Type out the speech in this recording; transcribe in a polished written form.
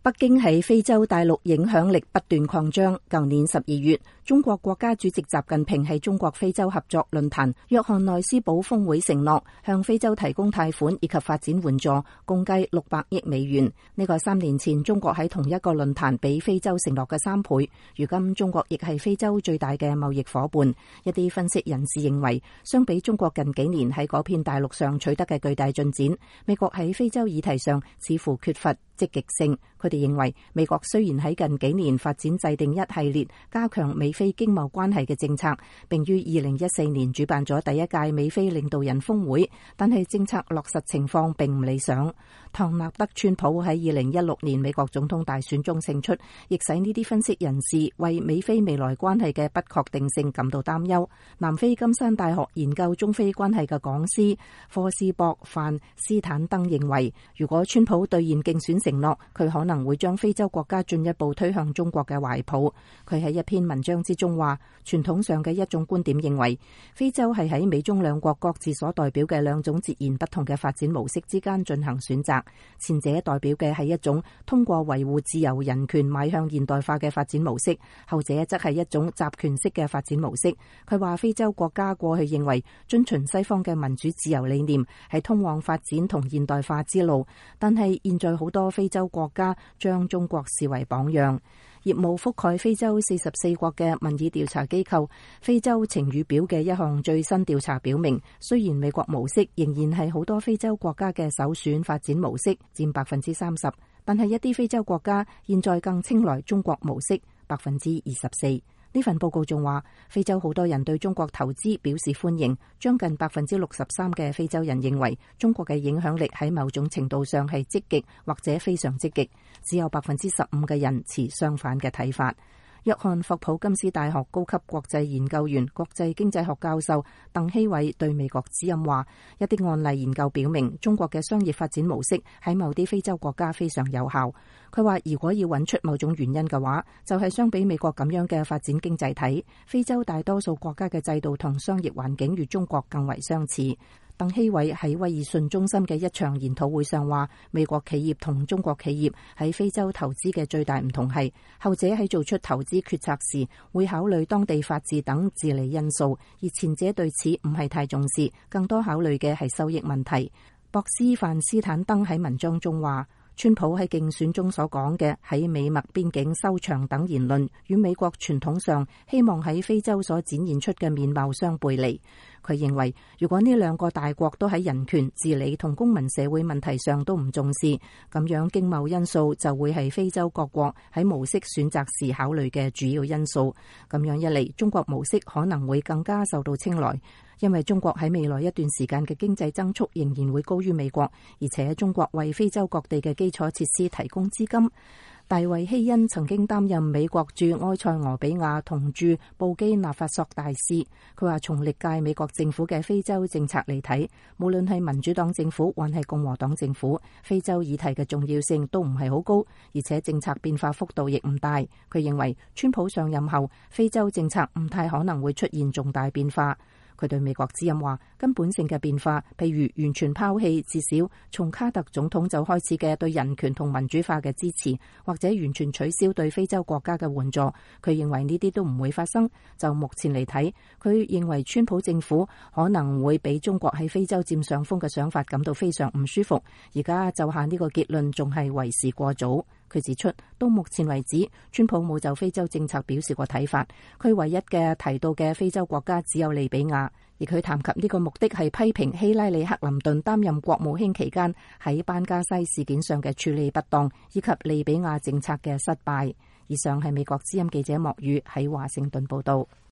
北京喺非洲大陸影響力不斷擴張。舊年12月，中國國家主席習近平喺中國非洲合作論壇約翰內斯堡峰會承諾向非洲提供貸款以及發展援助，共計600億美元。呢個係3年前中國喺同一個論壇俾非洲承諾嘅3倍。如今中國亦係非洲最大嘅貿易夥伴。一啲分析人士認為，相比中國近幾年喺嗰片大陸上取得嘅巨大進展，美國喺非洲議題上似乎缺乏積極性。佢哋認為，美國雖然喺近幾年發展制定一系列加強美非經貿關係嘅政策，並於2014年主辦咗第一屆美非領導人峰會，但係政策落實情況並唔理想。唐納德·川普喺2016年美國總統大選中勝出，亦使呢啲分析人士為美非未來關係嘅不確定性感到擔憂。南非金山大學研究中非關係嘅講師科斯博范斯坦登認為，如果川普兌現競選承諾，佢可能會將非洲國家進一步推向中國嘅懷抱。佢喺一篇文章之中話，傳統上嘅一種觀點認為，非洲係喺美中兩國各自所代表嘅兩種截然不同嘅發展模式之間進行選擇。前者代表嘅係一種通過維護自由人權邁向現代化嘅發展模式，後者則係一種集權式嘅發展模式。佢話非洲國家過去認為遵循西方嘅民主自由理念係通往發展同現代化之路，但係現在好多非洲國家將中國視為榜樣。業務覆蓋非洲44國嘅民意調查機構非洲晴雨表嘅一項最新調查表明，雖然美國模式仍然係好多非洲國家嘅首選發展模式，佔30%，但係一啲非洲國家現在更青睞中國模式，24%。呢份報告仲話，非洲好多人對中國投資表示歡迎，將近63%嘅非洲人認為中國嘅影響力喺某種程度上係積極或者非常積極，只有15%嘅人持相反嘅睇法。約翰霍普金斯大學高級國際研究員、國際經濟學教授鄧希偉對美國之音話，一啲案例研究表明，中國嘅商業發展模式喺某啲非洲國家非常有效。佢話，如果要揾出某種原因嘅話，就係相比美國咁樣嘅發展經濟體，非洲大多數國家嘅制度同商業環境與中國更為相似。鄧希偉喺威爾遜中心嘅一場研討會上話，美國企業同中國企業喺非洲投資嘅最大唔同係，後者喺做出投資決策時會考慮當地法治等治理因素，而前者對此唔係太重視，更多考慮嘅係收益問題。博斯范斯坦登喺文章中話，川普喺競選中所講嘅喺美墨邊境收場等言論，與美國傳統上希望喺非洲所展現出嘅面貌相背離。佢認為，如果呢兩個大國都喺人權、治理同公民社會問題上都唔重視，咁樣經貿因素就會係非洲各國喺模式選擇時考慮嘅主要因素。咁樣一嚟，中國模式可能會更加受到青睞，因為中國喺未來一段時間嘅經濟增速仍然會高於美國，而且中國為非洲各地嘅基礎設施提供資金。大衛希恩曾經擔任美國駐埃塞俄比亞同駐布基納法索大使。佢話，從歷屆美國政府嘅非洲政策嚟睇，無論係民主黨政府還係共和黨政府，非洲議題嘅重要性都唔係好高，而且政策變化幅度亦唔大。佢認為，川普上任後，非洲政策唔太可能會出現重大變化。佢對美國之音話，根本性嘅變化，譬如完全拋棄至少從卡特總統就開始嘅對人權同民主化嘅支持，或者完全取消對非洲國家嘅援助，佢認為呢啲都唔會發生。就目前嚟睇，佢認為川普政府可能會俾中國喺非洲佔上風嘅想法感到非常唔舒服。而家就下呢個結論仲係為時過早。佢指出，到目前為止，川普冇就非洲政策表示過睇法。佢唯一嘅提到嘅非洲國家只有利比亞，而佢談及呢個目的係批評希拉里克林頓擔任國務卿期間喺班加西事件上嘅處理不當，以及利比亞政策嘅失敗。以上係美國之音記者莫宇喺華盛頓報道。